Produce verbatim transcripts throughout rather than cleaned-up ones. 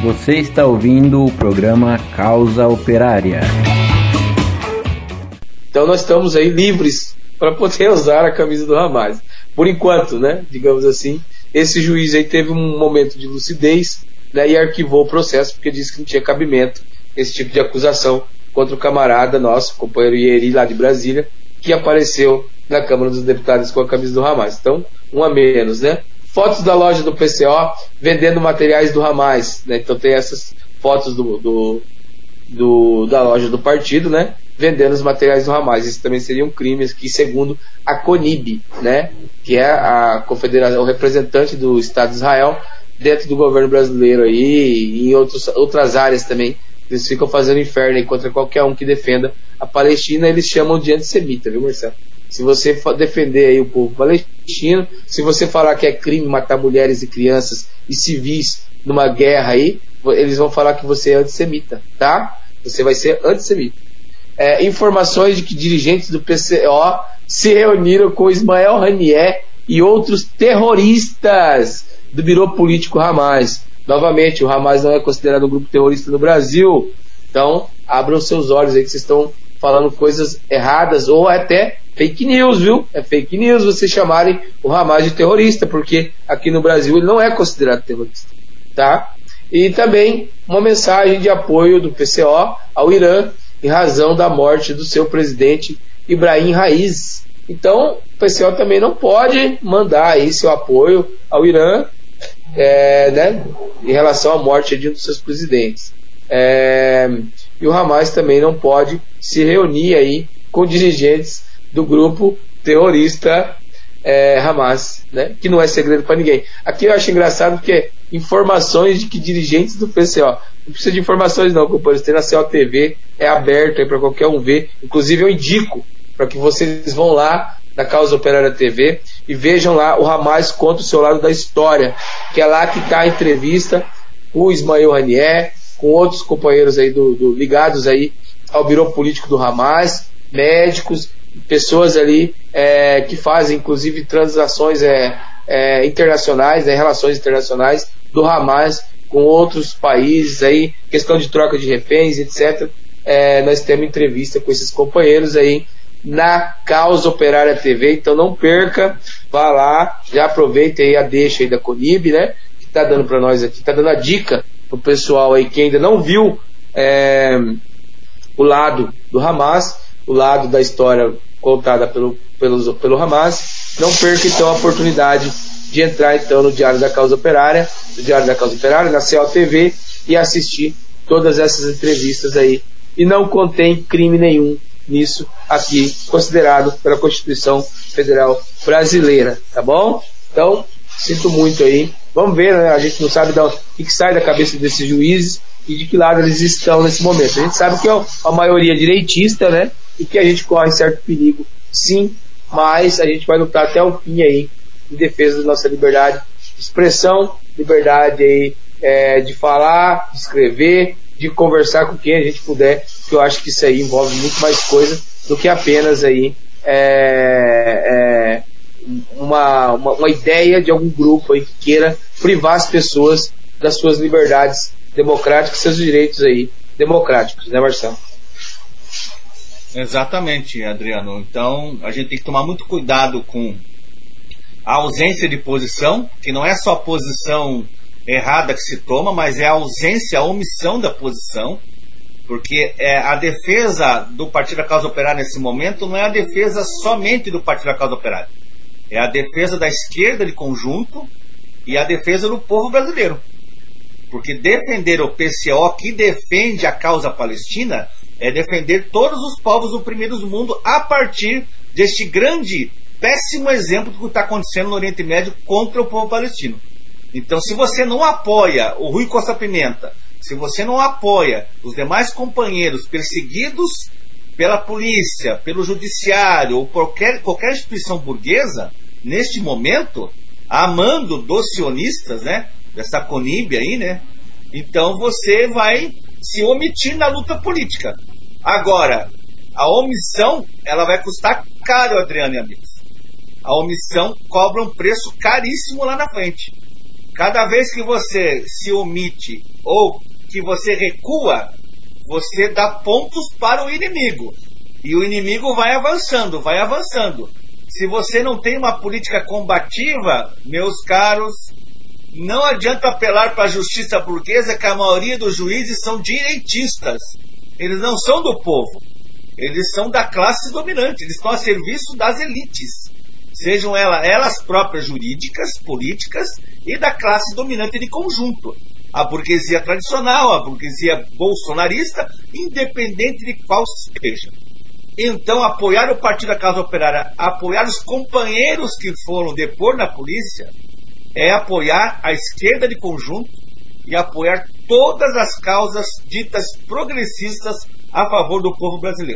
Você está ouvindo o programa Causa Operária. Então nós estamos aí livres para poder usar a camisa do Hamas. Por enquanto, né, digamos assim, esse juiz aí teve um momento de lucidez, né, e arquivou o processo porque disse que não tinha cabimento esse tipo de acusação contra o camarada nosso, companheiro Ieri lá de Brasília, que apareceu na Câmara dos Deputados com a camisa do Hamas. Então, um a menos, né? Fotos da loja do P C O vendendo materiais do Hamas, né? Então tem essas fotos do, do, do, da loja do partido, né? Vendendo os materiais do Hamas. Isso também seria um crime, que segundo a CONIB, né? Que é a confederação, o representante do Estado de Israel dentro do governo brasileiro aí, e em outros, outras áreas também. Eles ficam fazendo inferno aí contra qualquer um que defenda a Palestina. Eles chamam de antissemita, viu, Marcelo? Se você defender aí o povo palestino, se você falar que é crime matar mulheres e crianças e civis numa guerra aí, eles vão falar que você é antissemita, tá? Você vai ser antissemita. É, informações de que dirigentes do P C O se reuniram com Ismael Haniyeh e outros terroristas do Biro Político Hamas. Novamente, o Hamas não é considerado um grupo terrorista no Brasil. Então, abram seus olhos aí que vocês estão falando coisas erradas ou até fake news, viu? É fake news vocês chamarem o Hamas de terrorista, porque aqui no Brasil ele não é considerado terrorista, tá? E também uma mensagem de apoio do P C O ao Irã em razão da morte do seu presidente Ibrahim Raisi. Então, o P C O também não pode mandar aí seu apoio ao Irã, é, né, em relação à morte de um dos seus presidentes. É, e o Hamas também não pode se reunir aí com dirigentes do grupo terrorista é, Hamas, né? Que não é segredo para ninguém. Aqui eu acho engraçado porque informações de que dirigentes do P C O, não precisa de informações não, companheiros, tem na C O T V, é aberto aí para qualquer um ver. Inclusive eu indico para que vocês vão lá na Causa Operária T V e vejam lá o Hamas conta o seu lado da história, que é lá que está a entrevista com o Ismael Haniyeh, com outros companheiros aí do, do, ligados aí ao Biro Político do Hamas, médicos, pessoas ali é, que fazem inclusive transações é, é, internacionais, né, relações internacionais do Hamas com outros países aí, questão de troca de reféns, etcétera. É, nós temos entrevista com esses companheiros aí na Causa Operária T V, então não perca, vá lá, já aproveita aí a deixa aí da CONIB, né, que está dando para nós aqui, está dando a dica pro pessoal aí que ainda não viu é, o lado do Hamas, o lado da história contada pelo, pelo, pelo Hamas. Não perca então a oportunidade de entrar então no Diário da Causa Operária, no Diário da Causa Operária, na C O T V, e assistir todas essas entrevistas aí. E não contém crime nenhum nisso aqui, considerado pela Constituição Federal Brasileira, tá bom? Então, sinto muito aí. Vamos ver, né? A gente não sabe o que, que sai da cabeça desses juízes e de que lado eles estão nesse momento. A gente sabe que é a maioria direitista, né? E que a gente corre certo perigo, sim, mas a gente vai lutar até o fim aí em defesa da nossa liberdade de expressão, liberdade aí é, de falar, de escrever, de conversar com quem a gente puder, que eu acho que isso aí envolve muito mais coisa do que apenas aí é, é, uma, uma, uma ideia de algum grupo aí que queira privar as pessoas das suas liberdades democráticas, seus direitos aí democráticos, né, Marcelo? Exatamente, Adriano. Então a gente tem que tomar muito cuidado com a ausência de posição, que não é só a posição errada que se toma, mas é a ausência, a omissão da posição, porque é, a defesa do Partido da Causa Operária nesse momento não é a defesa somente do Partido da Causa Operária, é a defesa da esquerda de conjunto e a defesa do povo brasileiro, porque defender o P C O, que defende a causa palestina, é defender todos os povos oprimidos do mundo a partir deste grande, péssimo exemplo do que está acontecendo no Oriente Médio contra o povo palestino. Então, se você não apoia o Rui Costa Pimenta, se você não apoia os demais companheiros perseguidos pela polícia, pelo judiciário ou qualquer, qualquer instituição burguesa, neste momento, amando dos sionistas, né, dessa CONIB aí, né, então você vai se omitir na luta política. Agora, a omissão, ela vai custar caro, Adriano e amigos. A omissão cobra um preço caríssimo lá na frente. Cada vez que você se omite ou que você recua, você dá pontos para o inimigo. E o inimigo vai avançando, vai avançando. Se você não tem uma política combativa, meus caros, não adianta apelar para a justiça burguesa, que a maioria dos juízes são direitistas. Eles não são do povo. Eles são da classe dominante. Eles estão a serviço das elites. Sejam elas, elas próprias jurídicas, políticas e da classe dominante de conjunto. A burguesia tradicional, a burguesia bolsonarista, independente de qual seja. Então, apoiar o Partido da Causa Operária, apoiar os companheiros que foram depor na polícia, é apoiar a esquerda de conjunto e apoiar todas as causas ditas progressistas a favor do povo brasileiro.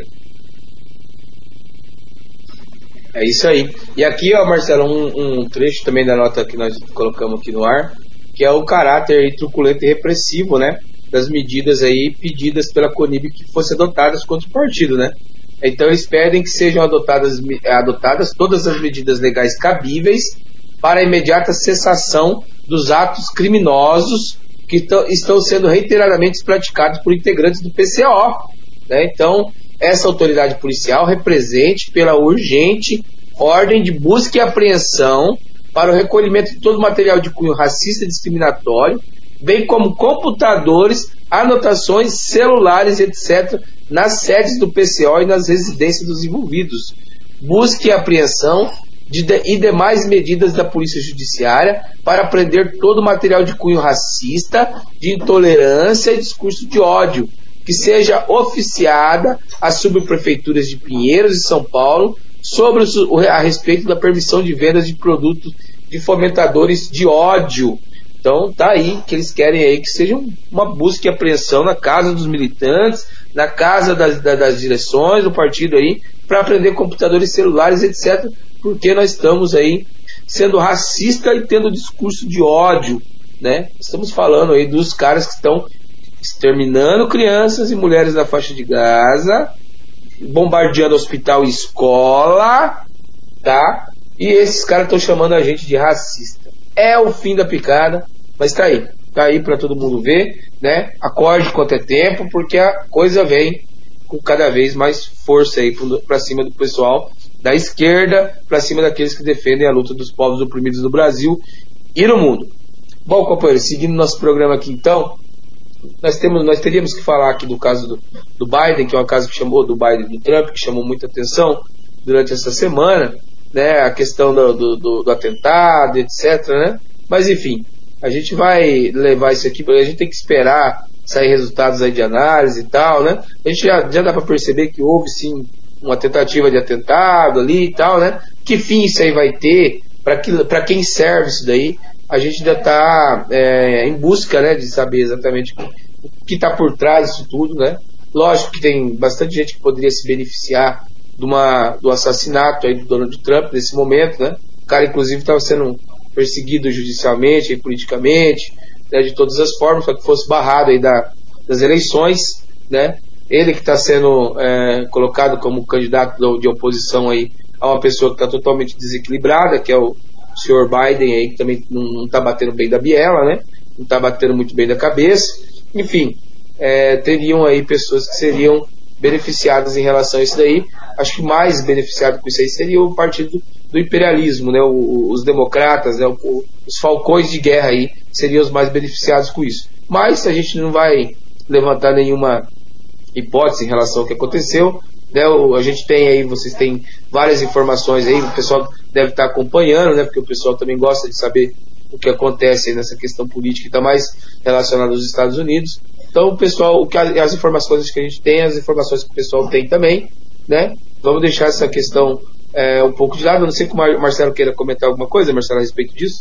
É isso aí. E aqui, ó, Marcelo, um, um trecho também da nota que nós colocamos aqui no ar, que é o caráter aí truculento e repressivo, né, das medidas aí pedidas pela CONIB que fossem adotadas contra o partido, né? Então eles pedem que sejam adotadas, adotadas todas as medidas legais cabíveis para a imediata cessação dos atos criminosos que estão sendo reiteradamente praticados por integrantes do P C O, né? Então, essa autoridade policial represente pela urgente ordem de busca e apreensão para o recolhimento de todo material de cunho racista e discriminatório, bem como computadores, anotações, celulares, etcétera, nas sedes do P C O e nas residências dos envolvidos. Busca e apreensão de, de, e demais medidas da Polícia Judiciária para prender todo o material de cunho racista, de intolerância e discurso de ódio, que seja oficiada às subprefeituras de Pinheiros e São Paulo sobre o, a respeito da permissão de vendas de produtos de fomentadores de ódio. Então tá aí que eles querem aí que seja uma busca e apreensão na casa dos militantes, na casa das, das, das direções do partido aí, para prender computadores celulares, etcétera, porque nós estamos aí sendo racista e tendo discurso de ódio, né? Estamos falando aí dos caras que estão exterminando crianças e mulheres na faixa de Gaza, bombardeando hospital e escola, tá? E esses caras estão chamando a gente de racista. É o fim da picada, mas tá aí. Tá aí para todo mundo ver, né? Acorde quanto é tempo, porque a coisa vem com cada vez mais força aí para cima do pessoal da esquerda, para cima daqueles que defendem a luta dos povos oprimidos no Brasil e no mundo. Bom, companheiro, seguindo nosso programa aqui então, nós, temos, nós teríamos que falar aqui do caso do, do Biden, que é um caso que chamou do Biden e do Trump, que chamou muita atenção durante essa semana, né? A questão do, do, do, do atentado, etcétera, né? Mas enfim, a gente vai levar isso aqui, a gente tem que esperar sair resultados aí de análise e tal, né? A gente já, já dá para perceber que houve sim uma tentativa de atentado ali e tal, né? Que fim isso aí vai ter? Para que, para quem serve isso daí? A gente ainda está é, em busca, né, de saber exatamente o que está por trás disso tudo, né? Lógico que tem bastante gente que poderia se beneficiar de uma, do assassinato aí do Donald Trump nesse momento, né? O cara inclusive estava sendo perseguido judicialmente e politicamente, né, de todas as formas, para que fosse barrado aí da, das eleições, né? Ele que está sendo é, colocado como candidato de oposição aí a uma pessoa que está totalmente desequilibrada, que é o senhor Biden aí, que também não está batendo bem da biela, né? Não está batendo muito bem da cabeça. Enfim, é, teriam aí pessoas que seriam beneficiadas em relação a isso daí. Acho que mais beneficiado com isso aí seria o partido do imperialismo, né? O, os democratas, né? O, os falcões de guerra aí seriam os mais beneficiados com isso. Mas a gente não vai levantar nenhuma hipótese em relação ao que aconteceu, né? O, a gente tem aí, vocês têm várias informações aí, o pessoal deve estar acompanhando, né? Porque o pessoal também gosta de saber o que acontece aí nessa questão política que está mais relacionada aos Estados Unidos. Então, o pessoal, o que, as informações que a gente tem, as informações que o pessoal tem também, né? Vamos deixar essa questão é, um pouco de lado. Eu não sei se o Marcelo queira comentar alguma coisa, Marcelo, a respeito disso.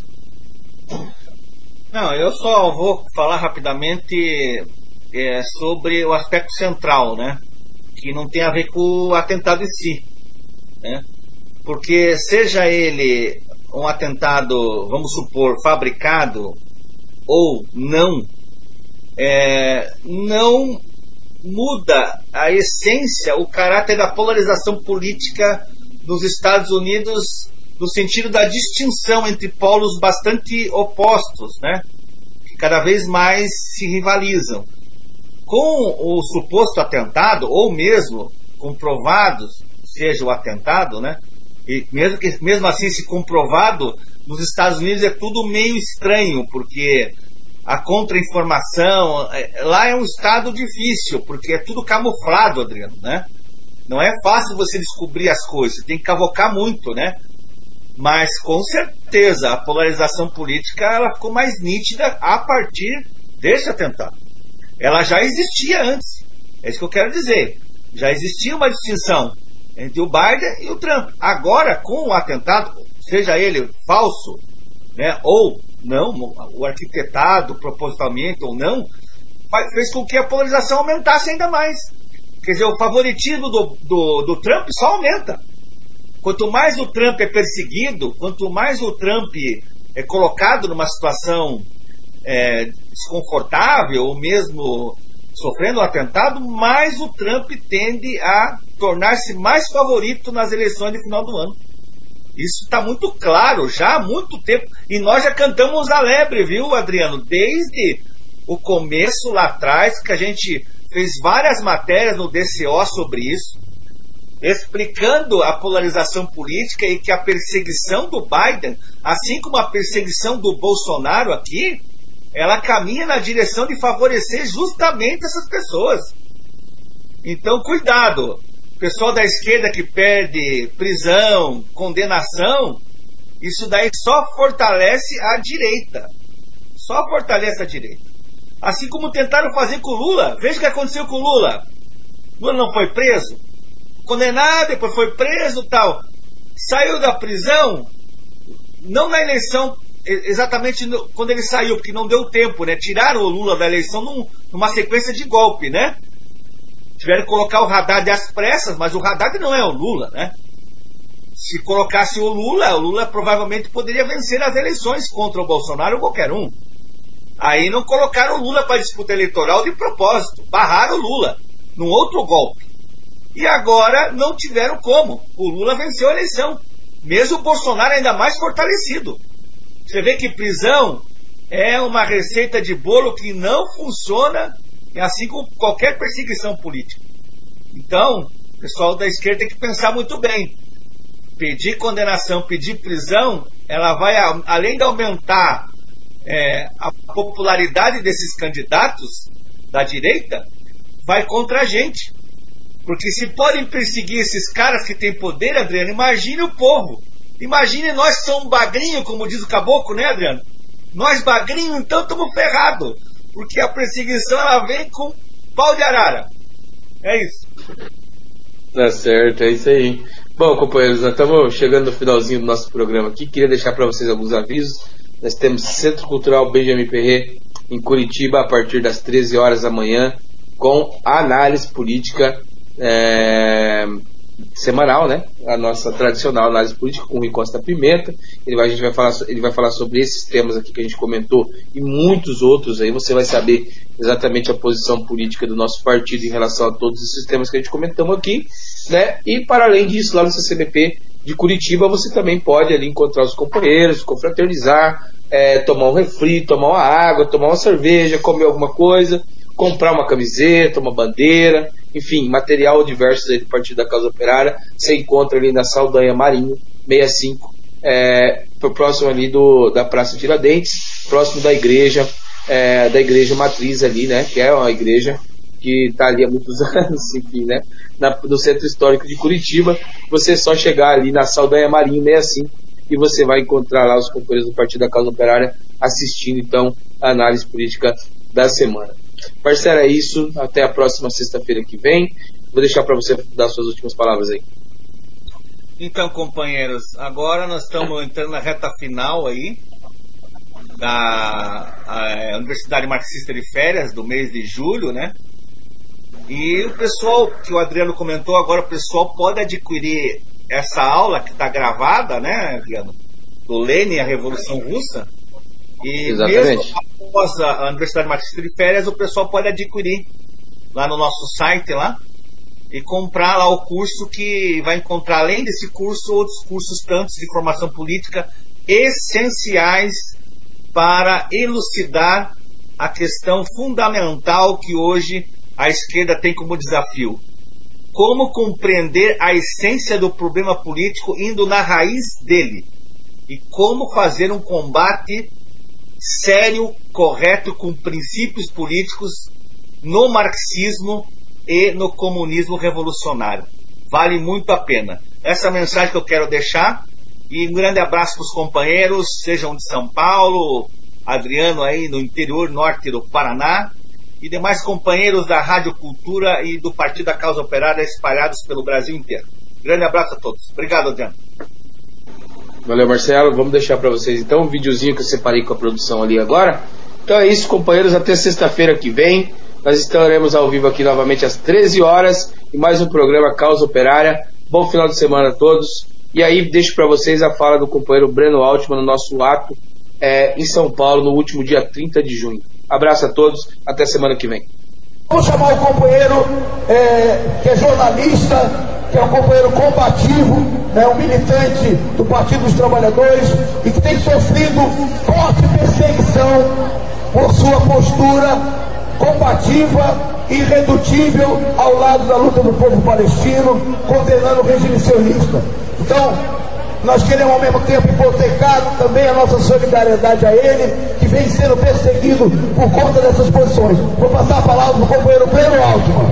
Não, eu só vou falar rapidamente é, sobre o aspecto central, né? Que não tem a ver com o atentado em si, né? Porque seja ele um atentado, vamos supor, fabricado ou não, é, não muda a essência, o caráter da polarização política nos Estados Unidos no sentido da distinção entre polos bastante opostos, né? Que cada vez mais se rivalizam. Com o suposto atentado, ou mesmo comprovados, seja o atentado, né? E mesmo, que, mesmo assim, se comprovado, nos Estados Unidos é tudo meio estranho, porque a contra-informação, lá é um estado difícil, porque é tudo camuflado, Adriano, né? Não é fácil você descobrir as coisas, tem que cavocar muito, né? Mas, com certeza, a polarização política ela ficou mais nítida a partir desse atentado. Ela já existia antes, é isso que eu quero dizer. Já existia uma distinção entre o Biden e o Trump. Agora, com o atentado, seja ele falso, né, ou não, o arquitetado propositalmente ou não, fez com que a polarização aumentasse ainda mais. Quer dizer, o favoritismo do, do, do Trump só aumenta. Quanto mais o Trump é perseguido, quanto mais o Trump é colocado numa situação é, desconfortável, ou mesmo sofrendo um atentado, mais o Trump tende a tornar-se mais favorito nas eleições de final do ano. Isso está muito claro já há muito tempo. E nós já cantamos a lebre, viu, Adriano? Desde o começo lá atrás, que a gente fez várias matérias no D C O sobre isso, explicando a polarização política e que a perseguição do Biden, assim como a perseguição do Bolsonaro aqui, ela caminha na direção de favorecer justamente essas pessoas. Então, cuidado. O pessoal da esquerda que perde prisão, condenação, isso daí só fortalece a direita. Só fortalece a direita. Assim como tentaram fazer com o Lula. Veja o que aconteceu com o Lula. Lula não foi preso, condenado, depois foi preso e tal. Saiu da prisão, não na eleição, exatamente no, quando ele saiu, porque não deu tempo, né? Tiraram o Lula da eleição num, numa sequência de golpe, né? Tiveram que colocar o Haddad às pressas, mas o Haddad não é o Lula, né? Se colocasse o Lula, o Lula provavelmente poderia vencer as eleições contra o Bolsonaro ou qualquer um. Aí não colocaram o Lula para disputa eleitoral de propósito, barraram o Lula num outro golpe. E agora não tiveram como. O Lula venceu a eleição, mesmo o Bolsonaro ainda mais fortalecido. Você vê que prisão é uma receita de bolo que não funciona, assim como qualquer perseguição política. Então, o pessoal da esquerda tem que pensar muito bem. Pedir condenação, pedir prisão, ela vai, além de aumentar é, a popularidade desses candidatos da direita, vai contra a gente. Porque se podem perseguir esses caras que têm poder, Adriano, imagine o povo. Imagine nós que somos bagrinho, como diz o caboclo, né, Adriano? Nós bagrinho, então estamos ferrados. Porque a perseguição ela vem com pau de arara. É isso. Tá certo, é isso aí. Bom, companheiros, nós estamos chegando no finalzinho do nosso programa aqui. Queria deixar para vocês alguns avisos. Nós temos Centro Cultural Benjamin Perret em Curitiba a partir das treze horas da manhã com a análise política é, semanal, né? A nossa tradicional análise política com o Rui Costa Pimenta. Ele vai, a gente vai falar, ele vai falar sobre esses temas aqui que a gente comentou e muitos outros aí. Você vai saber exatamente a posição política do nosso partido em relação a todos esses temas que a gente comentamos aqui, né? E para além disso, lá no C C B P de Curitiba, você também pode ali encontrar os companheiros, confraternizar, é, tomar um refri, tomar uma água, tomar uma cerveja, comer alguma coisa, comprar uma camiseta, uma bandeira, enfim, material diverso aí do Partido da Causa Operária. Você encontra ali na Saldanha Marinho sessenta e cinco, é, próximo ali do, da Praça Tiradentes, próximo da igreja, é, da igreja matriz ali, né, que é uma igreja que está ali há muitos anos, enfim, né, na, no Centro Histórico de Curitiba. Você é só chegar ali na Saldanha Marinho sessenta e cinco e você vai encontrar lá os companheiros do Partido da Causa Operária assistindo, então, a análise política da semana. Parceiro, é isso. Até a próxima sexta-feira que vem. Vou deixar para você dar suas últimas palavras aí. Então, companheiros, agora nós estamos entrando na reta final aí da a Universidade Marxista de Férias do mês de julho, né? E o pessoal, que o Adriano comentou agora, o pessoal pode adquirir essa aula que está gravada, né, Adriano? Do Lenin, a Revolução Russa. E exatamente. Mesmo após a Universidade Marxista de Férias, o pessoal pode adquirir lá no nosso site lá. e comprar lá o curso, que vai encontrar, além desse curso, outros cursos tantos de formação política essenciais para elucidar a questão fundamental que hoje a esquerda tem como desafio. Como compreender a essência do problema político indo na raiz dele, e como fazer um combate sério, correto, com princípios políticos no marxismo e no comunismo revolucionário. Vale muito a pena. Essa é a mensagem que eu quero deixar, e um grande abraço para os companheiros, sejam de São Paulo, Adriano aí no interior norte do Paraná, e demais companheiros da Rádio Cultura e do Partido da Causa Operária espalhados pelo Brasil inteiro. Grande abraço a todos. Obrigado, Adriano. Valeu, Marcelo. Vamos deixar para vocês então um videozinho que eu separei com a produção ali agora. Então é isso, companheiros. Até sexta-feira que vem nós estaremos ao vivo aqui novamente às treze horas e mais um programa Causa Operária. Bom final de semana a todos. E aí deixo para vocês a fala do companheiro Breno Altman no nosso ato é, em São Paulo no último dia trinta de junho. Abraço a todos. Até semana que vem. Vamos chamar o companheiro é, que é jornalista, que é um companheiro combativo, né, um militante do Partido dos Trabalhadores e que tem sofrido forte perseguição por sua postura combativa e irredutível ao lado da luta do povo palestino, condenando o regime sionista. Então, nós queremos ao mesmo tempo hipotecar também a nossa solidariedade a ele, que vem sendo perseguido por conta dessas posições. Vou passar a palavra para o companheiro Breno Altman.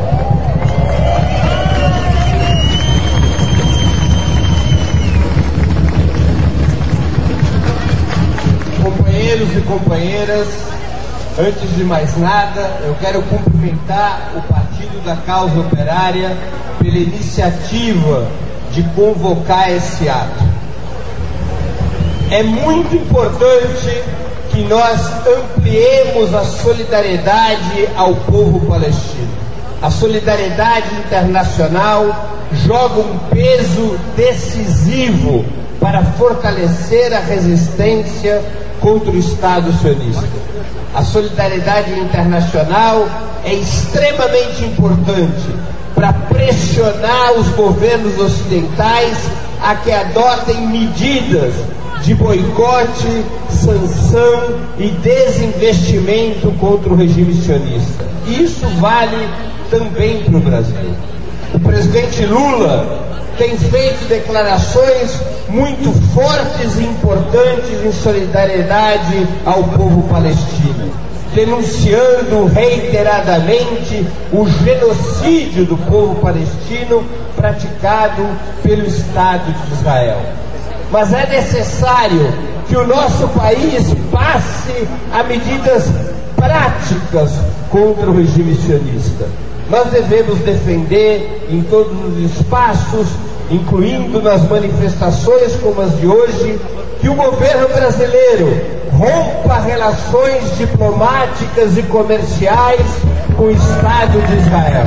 Companheiros e companheiras, antes de mais nada, eu quero cumprimentar o Partido da Causa Operária pela iniciativa de convocar esse ato. É muito importante que nós ampliemos a solidariedade ao povo palestino. A solidariedade internacional joga um peso decisivo para fortalecer a resistência contra o Estado sionista. A solidariedade internacional é extremamente importante para pressionar os governos ocidentais a que adotem medidas de boicote, sanção e desinvestimento contra o regime sionista. Isso vale também para o Brasil. O presidente Lula tem feito declarações muito fortes e importantes em solidariedade ao povo palestino, denunciando reiteradamente o genocídio do povo palestino praticado pelo Estado de Israel. Mas é necessário que o nosso país passe a medidas práticas contra o regime sionista. Nós devemos defender em todos os espaços, incluindo nas manifestações como as de hoje, que o governo brasileiro rompa relações diplomáticas e comerciais com o Estado de Israel.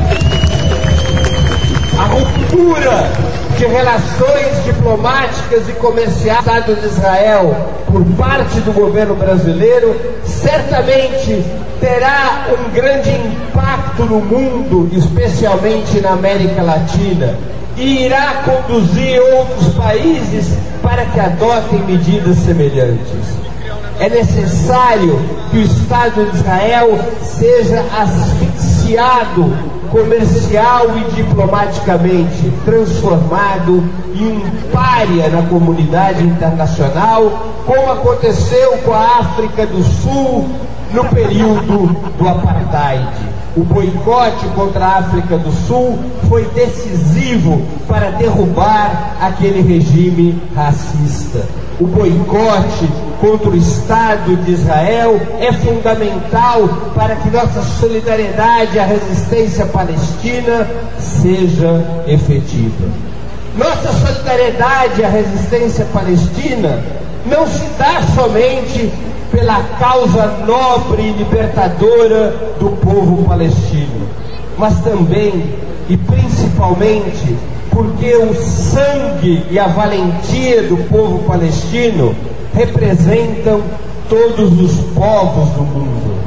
A ruptura de relações diplomáticas e comerciais com o Estado de Israel por parte do governo brasileiro certamente terá um grande impacto no mundo, especialmente na América Latina, e irá conduzir outros países para que adotem medidas semelhantes. É necessário que o Estado de Israel seja asfixiado comercial e diplomaticamente, transformado em um pária na comunidade internacional, como aconteceu com a África do Sul no período do apartheid. O boicote contra a África do Sul foi decisivo para derrubar aquele regime racista. O boicote contra o Estado de Israel é fundamental para que nossa solidariedade à resistência palestina seja efetiva. Nossa solidariedade à resistência palestina não se dá somente pela causa nobre e libertadora do povo palestino, mas também e principalmente porque o sangue e a valentia do povo palestino representam todos os povos do mundo.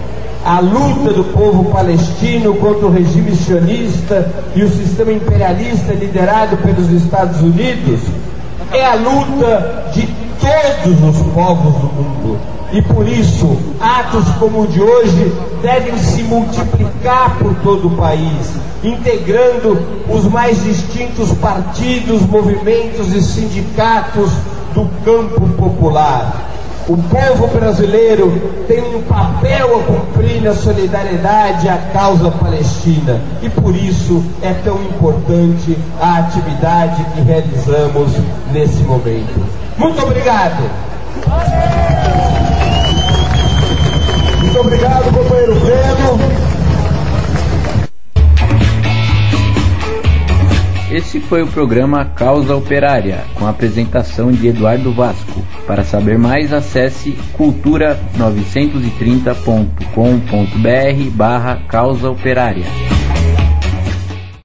a luta do povo palestino contra o regime sionista e o sistema imperialista liderado pelos Estados Unidos é a luta de todos os povos do mundo. E por isso, atos como o de hoje devem se multiplicar por todo o país, integrando os mais distintos partidos, movimentos e sindicatos do campo popular. O povo brasileiro tem um papel a cumprir na solidariedade à causa palestina e por isso é tão importante a atividade que realizamos nesse momento. Muito obrigado! Muito obrigado, companheiro Breno. Esse foi o programa Causa Operária, com a apresentação de Eduardo Vasco. Para saber mais, acesse cultura novecentos e trinta ponto com ponto br barra Causa Operária.